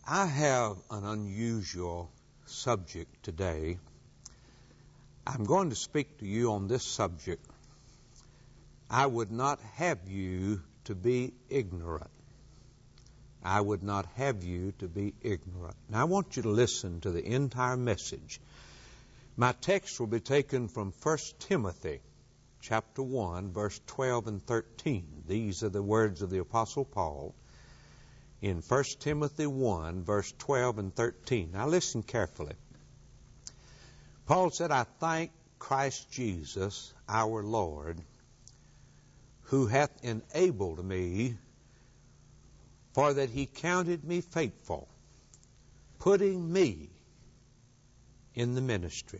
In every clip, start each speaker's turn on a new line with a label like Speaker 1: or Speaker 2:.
Speaker 1: I have an unusual subject today. I'm going to speak to you on this subject. I would not have you to be ignorant. I would not have you to be ignorant. Now I want you to listen to the entire message. My text will be taken from 1 Timothy chapter 1, verse 12 and 13. These are the words of the Apostle Paul in 1 Timothy 1, verse 12 and 13. Now listen carefully. Paul said, I thank Christ Jesus our Lord, who hath enabled me, for that he counted me faithful, putting me in the ministry,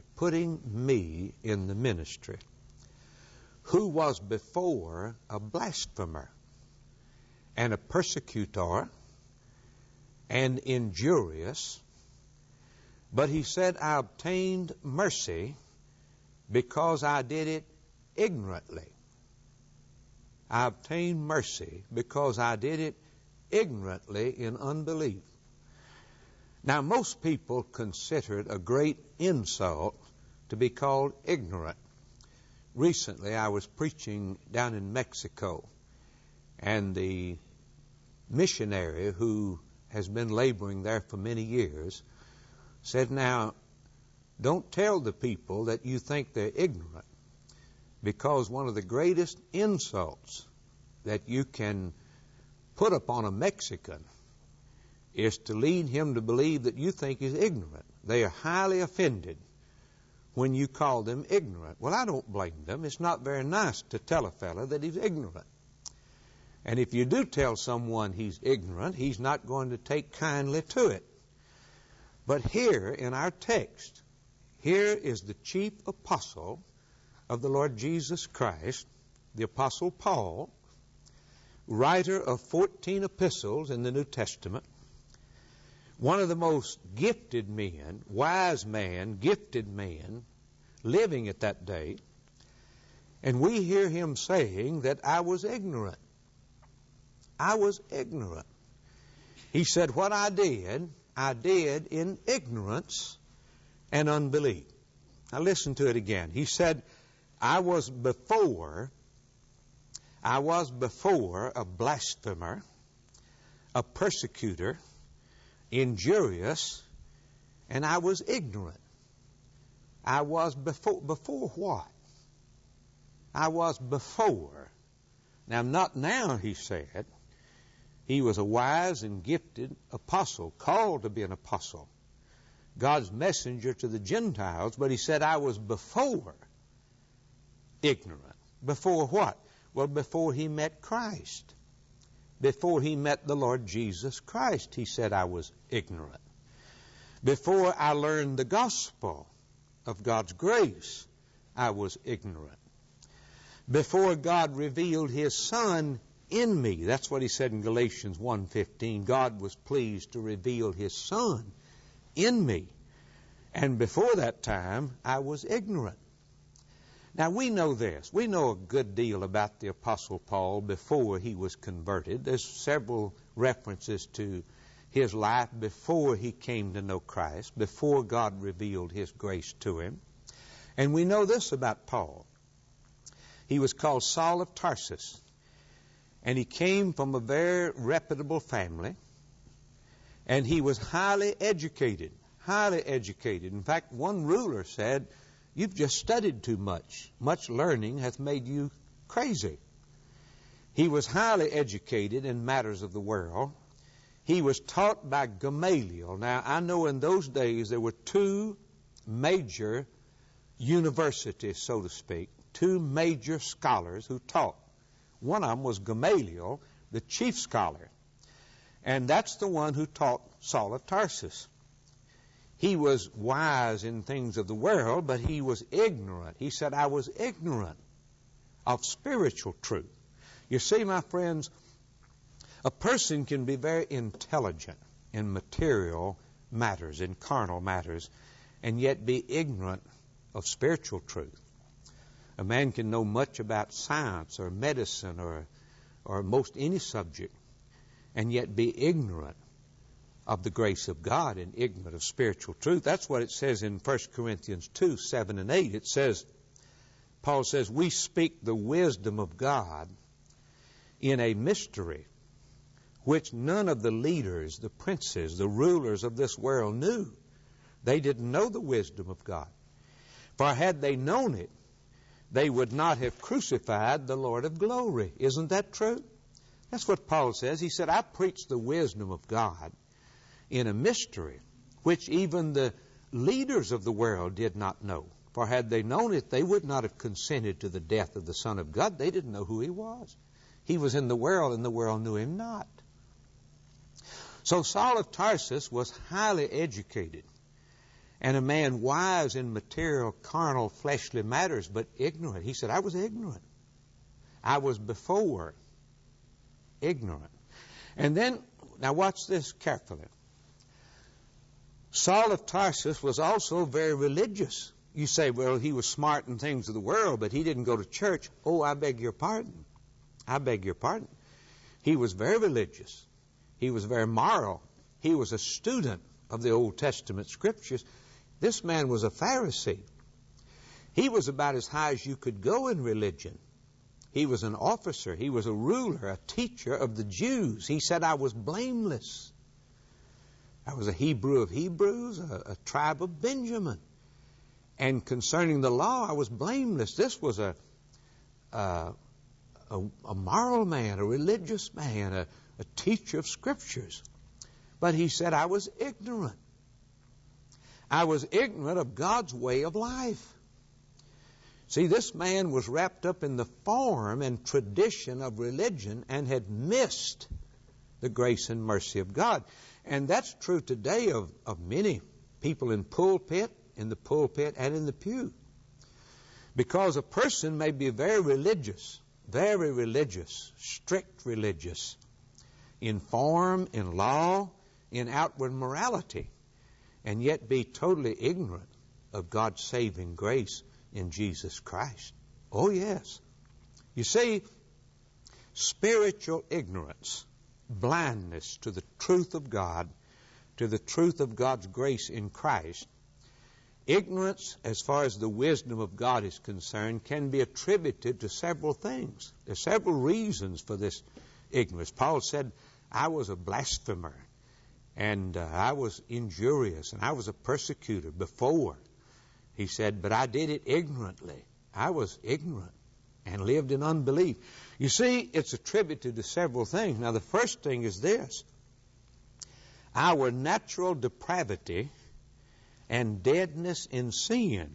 Speaker 1: who was before a blasphemer and a persecutor and injurious. But he said, I obtained mercy because I did it ignorantly. I obtained mercy because I did it ignorantly in unbelief. Now, most people consider it a great insult to be called ignorant. Recently, I was preaching down in Mexico, and the missionary who has been laboring there for many years said, now, don't tell the people that you think they're ignorant, because one of the greatest insults that you can put upon a Mexican is to lead him to believe that you think he's ignorant. They are highly offended when you call them ignorant. Well, I don't blame them. It's not very nice to tell a fellow that he's ignorant. And if you do tell someone he's ignorant, he's not going to take kindly to it. But here in our text, here is the chief apostle of the Lord Jesus Christ, the Apostle Paul, writer of 14 epistles in the New Testament, one of the most gifted men, wise man, gifted man, living at that day. And we hear him saying that I was ignorant. I was ignorant. He said, what I did in ignorance and unbelief. Now listen to it again. He said, I was before a blasphemer, a persecutor, injurious, and I was ignorant. I was before what? I was before. Now, not now, he said. He was a wise and gifted apostle, called to be an apostle, God's messenger to the Gentiles, but he said, I was before ignorant. Before what? Well, before he met Christ. Before he met the Lord Jesus Christ, he said, I was ignorant. Before I learned the gospel of God's grace, I was ignorant. Before God revealed his Son in me, that's what he said in Galatians 1:15, God was pleased to reveal his Son in me. And before that time, I was ignorant. Now we know this. We know a good deal about the Apostle Paul before he was converted. There's several references to his life before he came to know Christ, before God revealed his grace to him. And we know this about Paul. He was called Saul of Tarsus, and he came from a very reputable family, and he was highly educated. Highly educated. In fact, one ruler said, you've just studied too much. Much learning hath made you crazy. He was highly educated in matters of the world. He was taught by Gamaliel. Now, I know in those days there were two major universities, so to speak, two major scholars who taught. One of them was Gamaliel, the chief scholar. And that's the one who taught Saul of Tarsus. He was wise in things of the world, but he was ignorant. He said, I was ignorant of spiritual truth. You see, my friends, a person can be very intelligent in material matters, in carnal matters, and yet be ignorant of spiritual truth. A man can know much about science or medicine or most any subject, and yet be ignorant of the grace of God and ignorant of spiritual truth. That's what it says in 1 Corinthians 2, 7 and 8. It says, Paul says, we speak the wisdom of God in a mystery which none of the leaders, the princes, the rulers of this world knew. They didn't know the wisdom of God. For had they known it, they would not have crucified the Lord of glory. Isn't that true? That's what Paul says. He said, I preach the wisdom of God in a mystery which even the leaders of the world did not know. For had they known it, they would not have consented to the death of the Son of God. They didn't know who he was. He was in the world, and the world knew him not. So Saul of Tarsus was highly educated, and a man wise in material, carnal, fleshly matters, but ignorant. He said, I was ignorant. I was before ignorant. And then, now watch this carefully. Saul of Tarsus was also very religious. You say, well, he was smart in things of the world, but he didn't go to church. Oh, I beg your pardon. I beg your pardon. He was very religious. He was very moral. He was a student of the Old Testament scriptures. This man was a Pharisee. He was about as high as you could go in religion. He was an officer. He was a ruler, a teacher of the Jews. He said, I was blameless. I was a Hebrew of Hebrews, a tribe of Benjamin. And concerning the law, I was blameless. This was a moral man, a religious man, a teacher of scriptures. But he said, I was ignorant. I was ignorant of God's way of life. See, this man was wrapped up in the form and tradition of religion and had missed the grace and mercy of God. And that's true today of many people in the pulpit and in the pew. Because a person may be very religious, strict religious, in form, in law, in outward morality, and yet be totally ignorant of God's saving grace in Jesus Christ. Oh, yes. You see, spiritual ignorance, blindness to the truth of God, to the truth of God's grace in Christ, ignorance as far as the wisdom of God is concerned can be attributed to several things. There are several reasons for this ignorance. Paul said, I was a blasphemer, and I was injurious, and I was a persecutor before. He said, but I did it ignorantly. I was ignorant and lived in unbelief. You see, it's attributed to several things. Now, the first thing is this. Our natural depravity and deadness in sin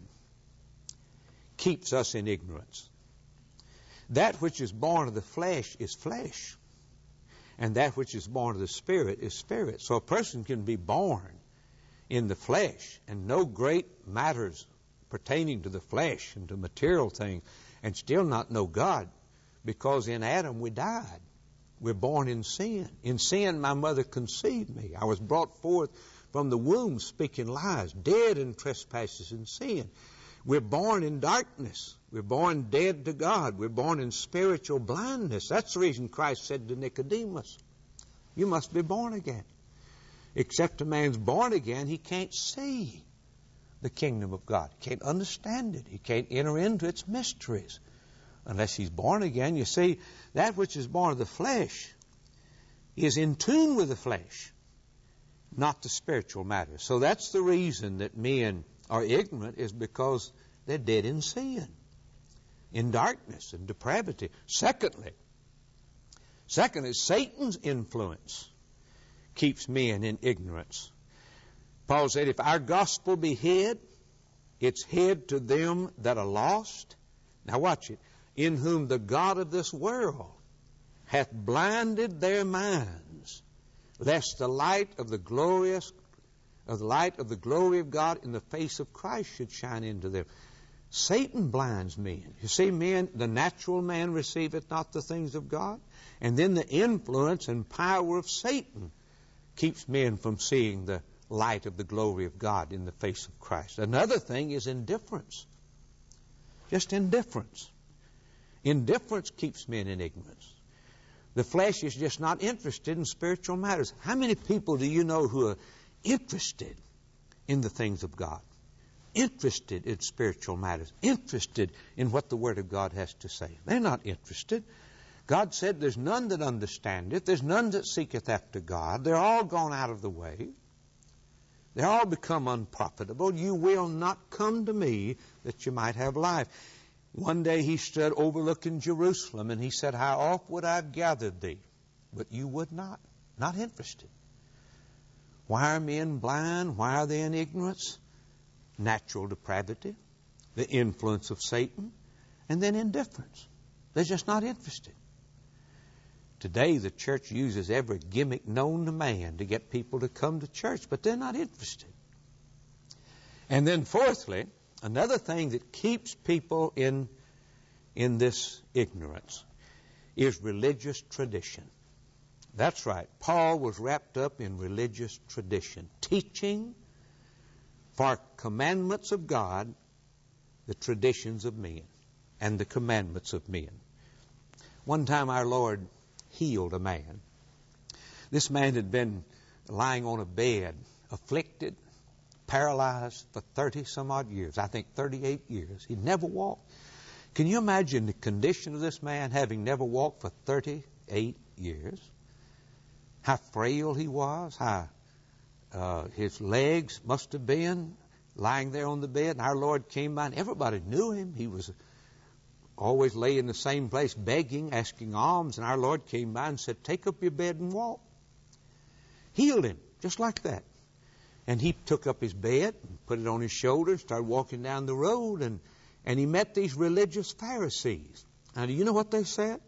Speaker 1: keeps us in ignorance. That which is born of the flesh is flesh, and that which is born of the Spirit is spirit. So a person can be born in the flesh and know great matters pertaining to the flesh and to material things and still not know God, because in Adam we died. We're born in sin. In sin my mother conceived me. I was brought forth from the womb speaking lies, dead in trespasses and sin. We're born in darkness. We're born dead to God. We're born in spiritual blindness. That's the reason Christ said to Nicodemus, you must be born again. Except a man's born again, he can't see the kingdom of God. He can't understand it. He can't enter into its mysteries unless he's born again. You see, that which is born of the flesh is in tune with the flesh, not the spiritual matter. So that's the reason that men are ignorant, is because they're dead in sin, in darkness and depravity. Secondly, Satan's influence keeps men in ignorance. Paul said, if our gospel be hid, it's hid to them that are lost. Now watch it. In whom the God of this world hath blinded their minds, lest the light of the glory of God in the face of Christ should shine into them. Satan blinds men. You see, men, the natural man receiveth not the things of God. And then the influence and power of Satan keeps men from seeing the light of the glory of God in the face of Christ. Another thing is indifference. Just indifference. Indifference keeps men in ignorance. The flesh is just not interested in spiritual matters. How many people do you know who are interested in the things of God? Interested in spiritual matters. Interested in what the Word of God has to say. They're not interested. God said there's none that understandeth. There's none that seeketh after God. They're all gone out of the way. They're all become unprofitable. You will not come to me that you might have life. One day he stood overlooking Jerusalem and he said, how oft would I have gathered thee? But you would not. Not interested. Why are men blind? Why are they in ignorance? Natural depravity, the influence of Satan, and then indifference. They're just not interested. Today the church uses every gimmick known to man to get people to come to church, but they're not interested. And then fourthly, another thing that keeps people in this ignorance is religious tradition. That's right. Paul was wrapped up in religious tradition, teaching for commandments of God, the traditions of men, and the commandments of men. One time our Lord healed a man. This man had been lying on a bed, afflicted, paralyzed for 30 some odd years. I think 38 years. He'd never walked. Can you imagine the condition of this man having never walked for 38 years? How frail he was, how his legs must have been lying there on the bed. And our Lord came by and everybody knew him. He was always lay in the same place begging, asking alms. And our Lord came by and said, take up your bed and walk. Healed him, just like that. And he took up his bed and put it on his shoulders, started walking down the road, and he met these religious Pharisees. Now, do you know what they said?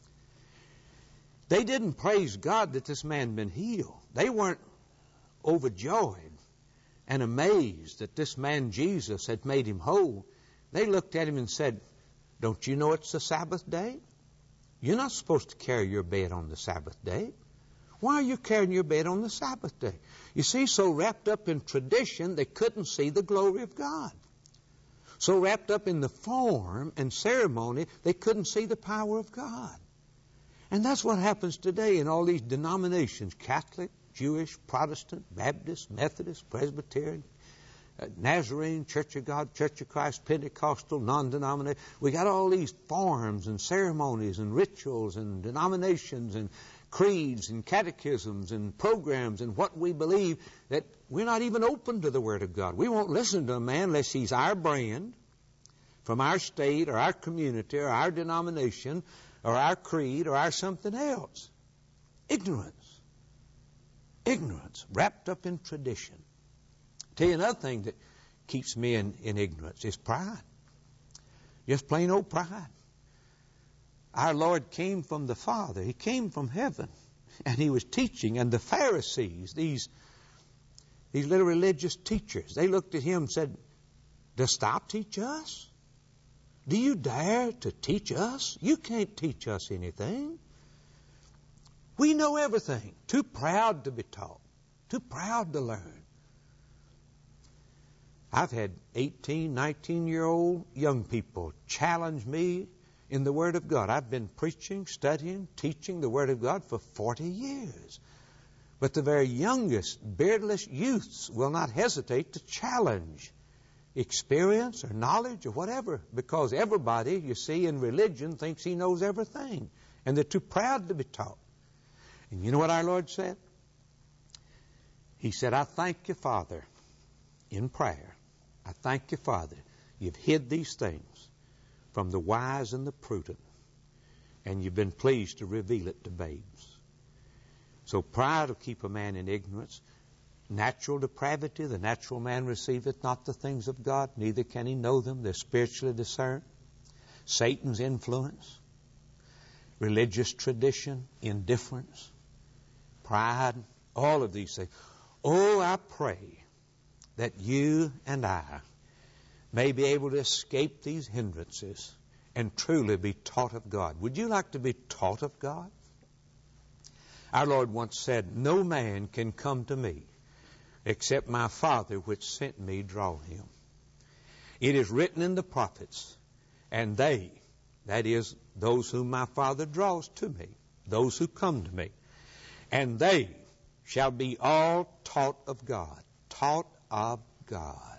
Speaker 1: They didn't praise God that this man had been healed. They weren't overjoyed and amazed that this man Jesus had made him whole. They looked at him and said, don't you know it's the Sabbath day? You're not supposed to carry your bed on the Sabbath day. Why are you carrying your bed on the Sabbath day? You see, so wrapped up in tradition, they couldn't see the glory of God. So wrapped up in the form and ceremony, they couldn't see the power of God. And that's what happens today in all these denominations, Catholic, Jewish, Protestant, Baptist, Methodist, Presbyterian, Nazarene, Church of God, Church of Christ, Pentecostal, non-denominational. We got all these forms and ceremonies and rituals and denominations and creeds and catechisms and programs and what we believe that we're not even open to the Word of God. We won't listen to a man unless he's our brand from our state or our community or our denomination or our creed or our something else. Ignorance. Ignorance, wrapped up in tradition. Tell you another thing that keeps me in ignorance is pride. Just plain old pride. Our Lord came from the Father. He came from heaven. And He was teaching. And the Pharisees, these little religious teachers, they looked at Him and said, dost thou teach us? Do you dare to teach us? You can't teach us anything. We know everything. Too proud to be taught. Too proud to learn. I've had 18, 19-year-old young people challenge me in the Word of God. I've been preaching, studying, teaching the Word of God for 40 years. But the very youngest, beardless youths will not hesitate to challenge experience or knowledge or whatever, because everybody, you see, in religion thinks he knows everything. And they're too proud to be taught. And you know what our Lord said? He said, I thank you, Father, in prayer. I thank you, Father, you've hid these things from the wise and the prudent, and you've been pleased to reveal it to babes. So pride will keep a man in ignorance. Natural depravity, the natural man receiveth not the things of God, neither can he know them. They're spiritually discerned. Satan's influence, religious tradition, indifference, pride, all of these things. Oh, I pray that you and I may be able to escape these hindrances and truly be taught of God. Would you like to be taught of God? Our Lord once said, no man can come to me except my Father which sent me draw him. It is written in the prophets, and they, that is, those whom my Father draws to me, those who come to me, and they shall be all taught of God. Taught of God.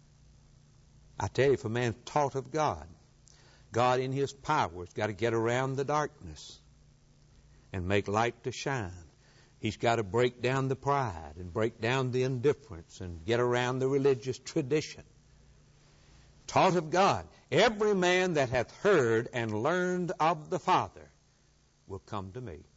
Speaker 1: I tell you, if a man's taught of God, God in His power has got to get around the darkness and make light to shine. He's got to break down the pride and break down the indifference and get around the religious tradition. Taught of God. Every man that hath heard and learned of the Father will come to me.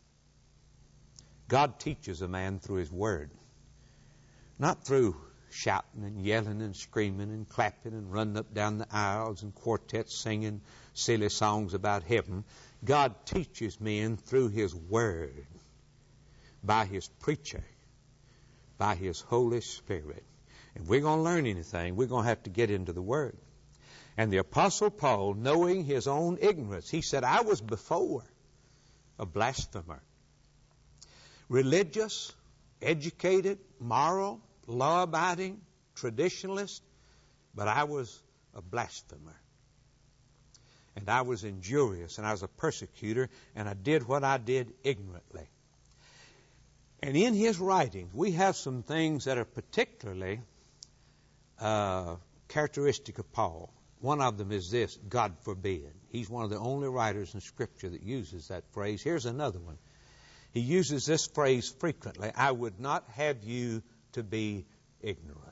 Speaker 1: God teaches a man through His Word, not through shouting and yelling and screaming and clapping and running up down the aisles and quartets singing silly songs about heaven. God teaches men through His Word, by His preacher, by His Holy Spirit. If we're going to learn anything, we're going to have to get into the Word. And the Apostle Paul, knowing his own ignorance, he said, I was before a blasphemer. Religious, educated, moral, law-abiding, traditionalist, but I was a blasphemer. And I was injurious, and I was a persecutor, and I did what I did ignorantly. And in his writings, we have some things that are particularly characteristic of Paul. One of them is this, God forbid. He's one of the only writers in Scripture that uses that phrase. Here's another one. He uses this phrase frequently, I would not have you to be ignorant.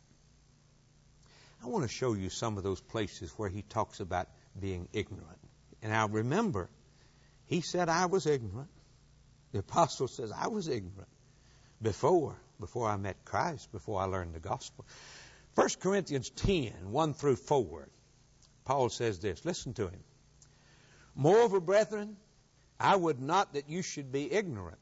Speaker 1: I want to show you some of those places where he talks about being ignorant. And now remember, he said I was ignorant. The apostle says I was ignorant before I met Christ, before I learned the gospel. 1 Corinthians 10, 1 through 4, Paul says this. Listen to him. Moreover, brethren, I would not that you should be ignorant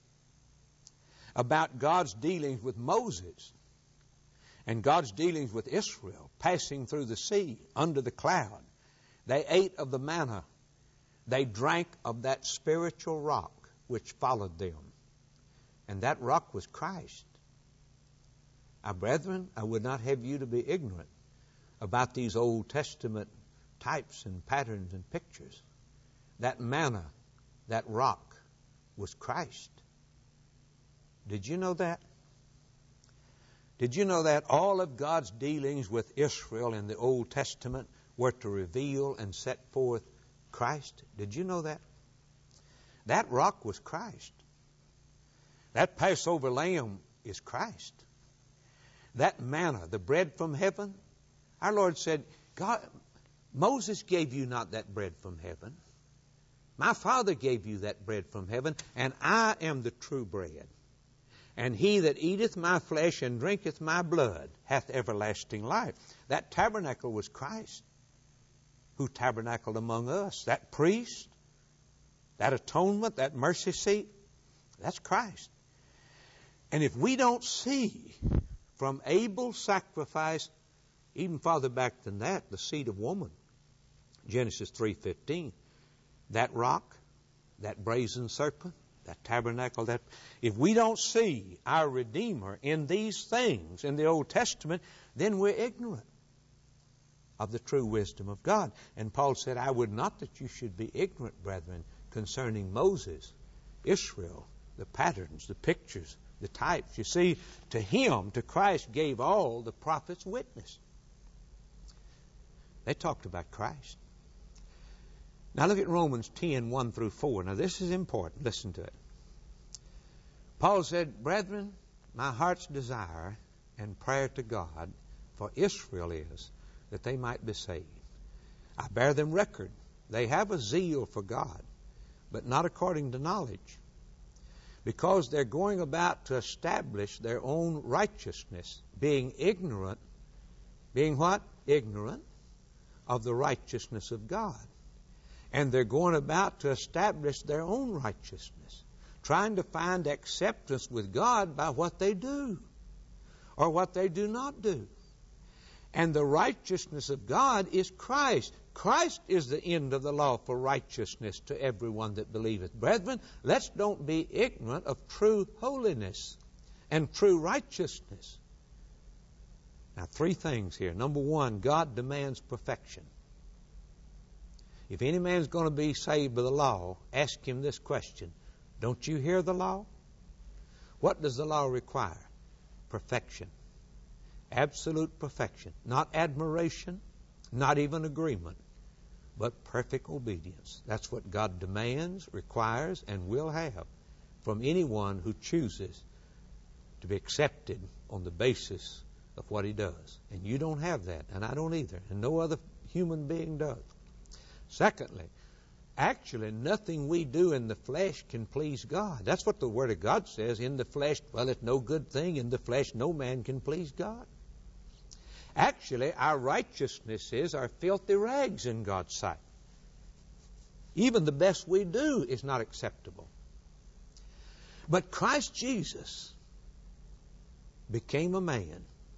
Speaker 1: about God's dealings with Moses and God's dealings with Israel, passing through the sea under the cloud. They ate of the manna. They drank of that spiritual rock which followed them. And that rock was Christ. Brethren, I would not have you to be ignorant about these Old Testament types and patterns and pictures. That manna, that rock, was Christ. Did you know that? Did you know that all of God's dealings with Israel in the Old Testament were to reveal and set forth Christ? Did you know that? That rock was Christ. That Passover lamb is Christ. That manna, the bread from heaven, our Lord said, God, Moses gave you not that bread from heaven. My Father gave you that bread from heaven, and I am the true bread. And he that eateth my flesh and drinketh my blood hath everlasting life. That tabernacle was Christ, who tabernacled among us. That priest, that atonement, that mercy seat, that's Christ. And if we don't see from Abel's sacrifice, even farther back than that, the seed of woman, Genesis 3:15, that rock, that brazen serpent, that tabernacle, that if we don't see our Redeemer in these things in the Old Testament, then we're ignorant of the true wisdom of God. And Paul said, I would not that you should be ignorant, brethren, concerning Moses, Israel, the patterns, the pictures, the types. You see, to him, to Christ, gave all the prophets witness. They talked about Christ. Now look at Romans 10, 1 through 4. Now this is important. Listen to it. Paul said, brethren, my heart's desire and prayer to God for Israel is that they might be saved. I bear them record. They have a zeal for God, but not according to knowledge, because they're going about to establish their own righteousness, being ignorant. Being what? Ignorant of the righteousness of God. And they're going about to establish their own righteousness, trying to find acceptance with God by what they do or what they do not do. And the righteousness of God is Christ. Christ is the end of the law for righteousness to everyone that believeth. Brethren, let's don't be ignorant of true holiness and true righteousness. Now, three things here. Number one, God demands perfection. If any man's going to be saved by the law, ask him this question. Don't you hear the law? What does the law require? Perfection. Absolute perfection. Not admiration, not even agreement, but perfect obedience. That's what God demands, requires, and will have from anyone who chooses to be accepted on the basis of what he does. And you don't have that, and I don't either, and no other human being does. Secondly, actually, nothing we do in the flesh can please God. That's what the Word of God says. In the flesh, well, it's no good thing. In the flesh, no man can please God. Actually, our righteousnesses are filthy rags in God's sight. Even the best we do is not acceptable. But Christ Jesus became a man,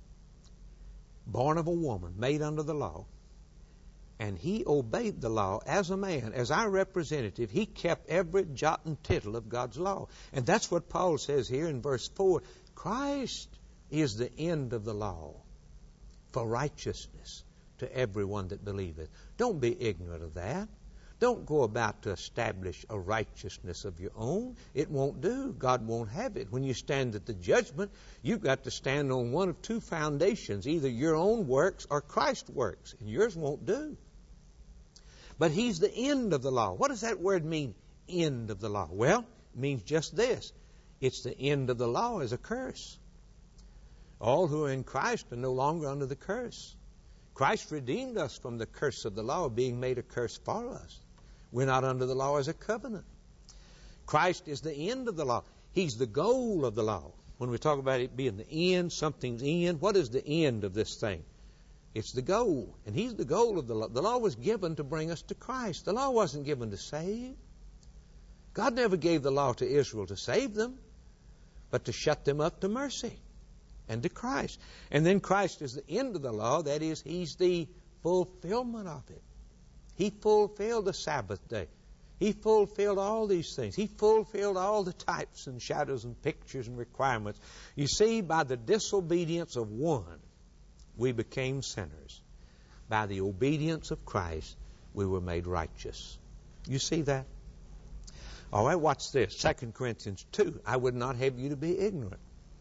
Speaker 1: born of a woman, made under the law, and he obeyed the law as a man, as our representative. He kept every jot and tittle of God's law. And that's what Paul says here in verse 4. Christ is the end of the law for righteousness to everyone that believeth. Don't be ignorant of that. Don't go about to establish a righteousness of your own. It won't do. God won't have it. When you stand at the judgment, you've got to stand on one of two foundations, either your own works or Christ's works, and yours won't do. But he's the end of the law. What does that word mean, end of the law? Well, it means just this. It's the end of the law as a curse. All who are in Christ are no longer under the curse. Christ redeemed us from the curse of the law, being made a curse for us. We're not under the law as a covenant. Christ is the end of the law. He's the goal of the law. When we talk about it being the end, something's end, what is the end of this thing? It's the goal. And he's the goal of the law. The law was given to bring us to Christ. The law wasn't given to save. God never gave the law to Israel to save them, but to shut them up to mercy and to Christ. And then Christ is the end of the law. That is, he's the fulfillment of it. He fulfilled the Sabbath day. He fulfilled all these things. He fulfilled all the types and shadows and pictures and requirements. You see, by the disobedience of one, we became sinners. By the obedience of Christ, we were made righteous. You see that? All right, watch this. 2 Corinthians 2. I would not have you to be ignorant.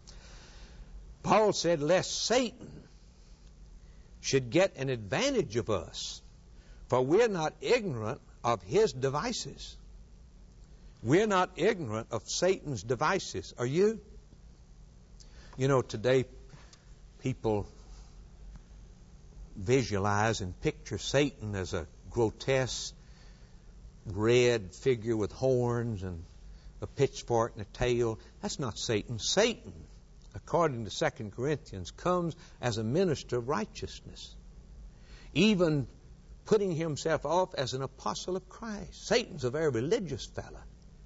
Speaker 1: Paul said, lest Satan should get an advantage of us, for we're not ignorant of his devices. We're not ignorant of Satan's devices. Are you? You know, today people visualize and picture Satan as a grotesque red figure with horns and a pitchfork and a tail. That's not Satan. Satan, according to 2 Corinthians, comes as a minister of righteousness, even putting himself off as an apostle of Christ. Satan's a very religious fella.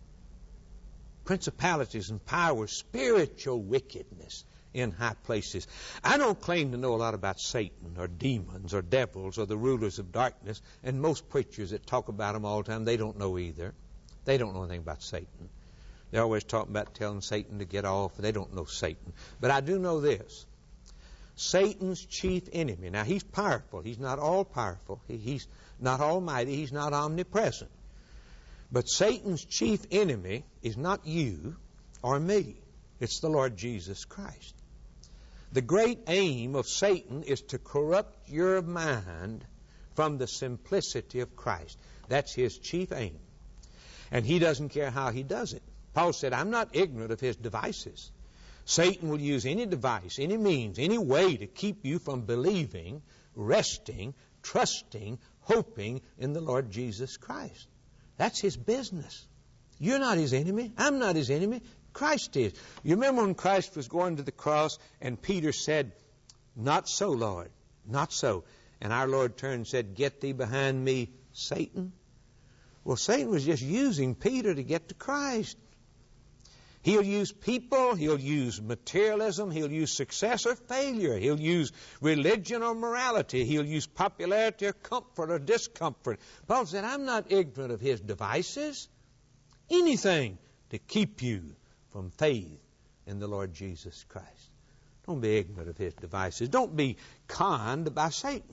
Speaker 1: Principalities and powers, spiritual wickedness in high places. I don't claim to know a lot about Satan or demons or devils or the rulers of darkness, and most preachers that talk about them all the time, they don't know either. They don't know anything about Satan. They're always talking about telling Satan to get off. They don't know Satan. But I do know this. Satan's chief enemy. Now, he's powerful. He's not all-powerful. He's not almighty. He's not omnipresent. But Satan's chief enemy is not you or me. It's the Lord Jesus Christ. The great aim of Satan is to corrupt your mind from the simplicity of Christ. That's his chief aim. And he doesn't care how he does it. Paul said, I'm not ignorant of his devices. Satan will use any device, any means, any way to keep you from believing, resting, trusting, hoping in the Lord Jesus Christ. That's his business. You're not his enemy. I'm not his enemy. Christ is. You remember when Christ was going to the cross and Peter said, not so, Lord, not so. And our Lord turned and said, get thee behind me, Satan. Well, Satan was just using Peter to get to Christ. He'll use people, he'll use materialism, he'll use success or failure, he'll use religion or morality, he'll use popularity or comfort or discomfort. Paul said, I'm not ignorant of his devices. Anything to keep you from faith in the Lord Jesus Christ. Don't be ignorant of his devices. Don't be conned by Satan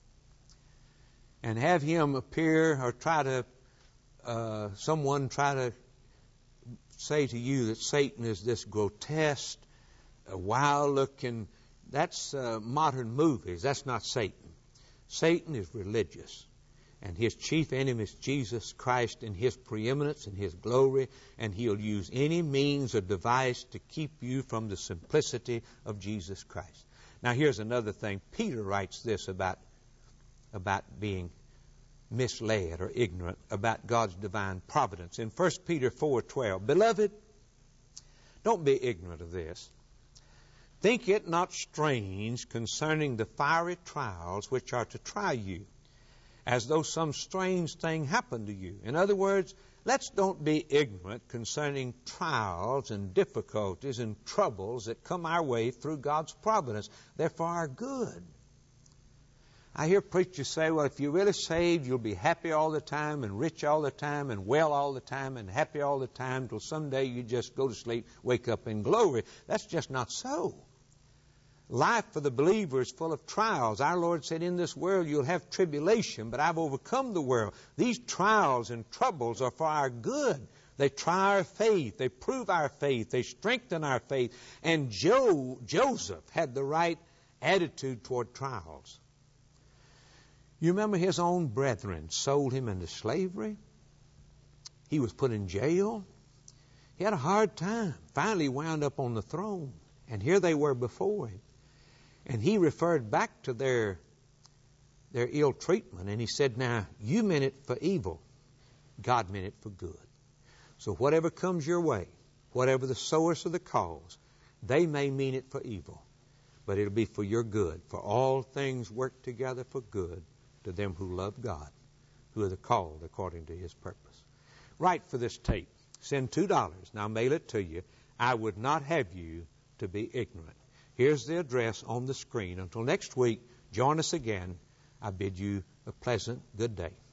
Speaker 1: and have him appear or someone try to say to you that Satan is this grotesque, wild-looking, that's modern movies. That's not Satan. Satan is religious. And his chief enemy is Jesus Christ in his preeminence and his glory, and he'll use any means or device to keep you from the simplicity of Jesus Christ. Now here's another thing. Peter writes this about being misled or ignorant about God's divine providence. In 1 Peter 4:12, Beloved, don't be ignorant of this. Think it not strange concerning the fiery trials which are to try you, as though some strange thing happened to you. In other words, don't be ignorant concerning trials and difficulties and troubles that come our way through God's providence. They're for our good. I hear preachers say, well, if you're really saved, you'll be happy all the time and rich all the time and well all the time and happy all the time till someday you just go to sleep, wake up in glory. That's just not so. Life for the believer is full of trials. Our Lord said, in this world you'll have tribulation, but I've overcome the world. These trials and troubles are for our good. They try our faith. They prove our faith. They strengthen our faith. And Joseph had the right attitude toward trials. You remember his own brethren sold him into slavery. He was put in jail. He had a hard time. Finally wound up on the throne. And here they were before him. And he referred back to their ill treatment. And he said, now, you meant it for evil. God meant it for good. So whatever comes your way, whatever the source or the cause, they may mean it for evil. But it'll be for your good. For all things work together for good to them who love God, who are called according to his purpose. Write for this tape. Send $2. Now mail it to you. I would not have you to be ignorant. Here's the address on the screen. Until next week, join us again. I bid you a pleasant good day.